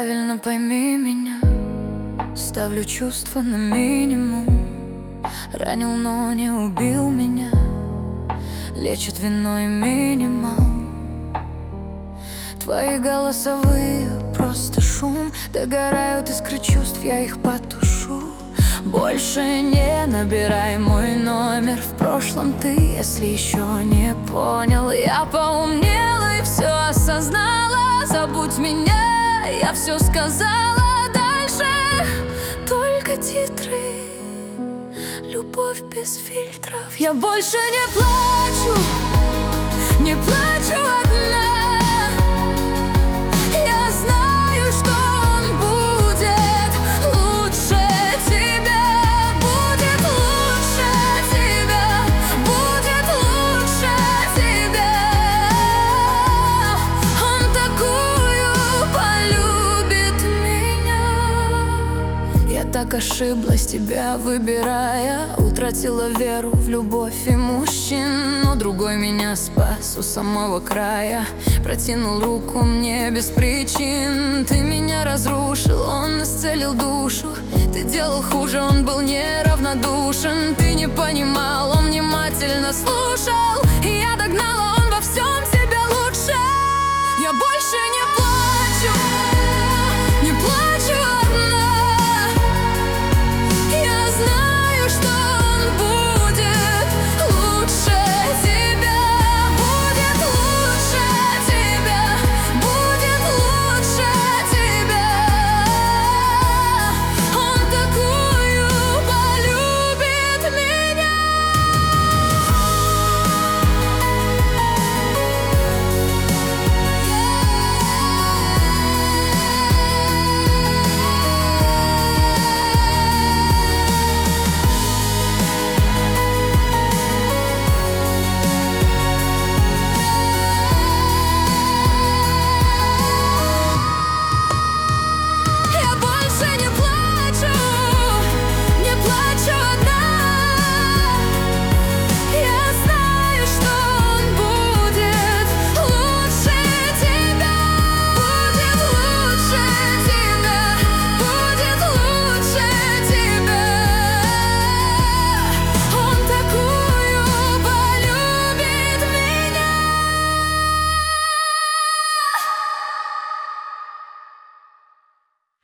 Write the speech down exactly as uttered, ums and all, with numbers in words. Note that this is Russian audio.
Правильно пойми меня, ставлю чувства на минимум. Ранил, но не убил меня, лечит вино и минимал. Твои голосовые просто шум, догорают искры чувств, я их потушу. Больше не набирай мой номер, в прошлом ты, если еще не понял. Я поумнела и все осознала, забудь меня, я все сказала. Дальше только титры, любовь без фильтров. Я больше не плачу, не плачу одна. Я знаю, что он будет лучше тебя, будет лучше тебя, будет лучше тебя. Он такую полюбит меня. Я так ошиблась, тебя выбирая, утратила веру в любовь и мужчин. Но другой меня спас у самого края, протянул руку мне без причин. Ты меня разрушил, он исцелил душу. Ты делал хуже, он был неравнодушен. Ты не понимал, он внимательно слушал. И я догнала, он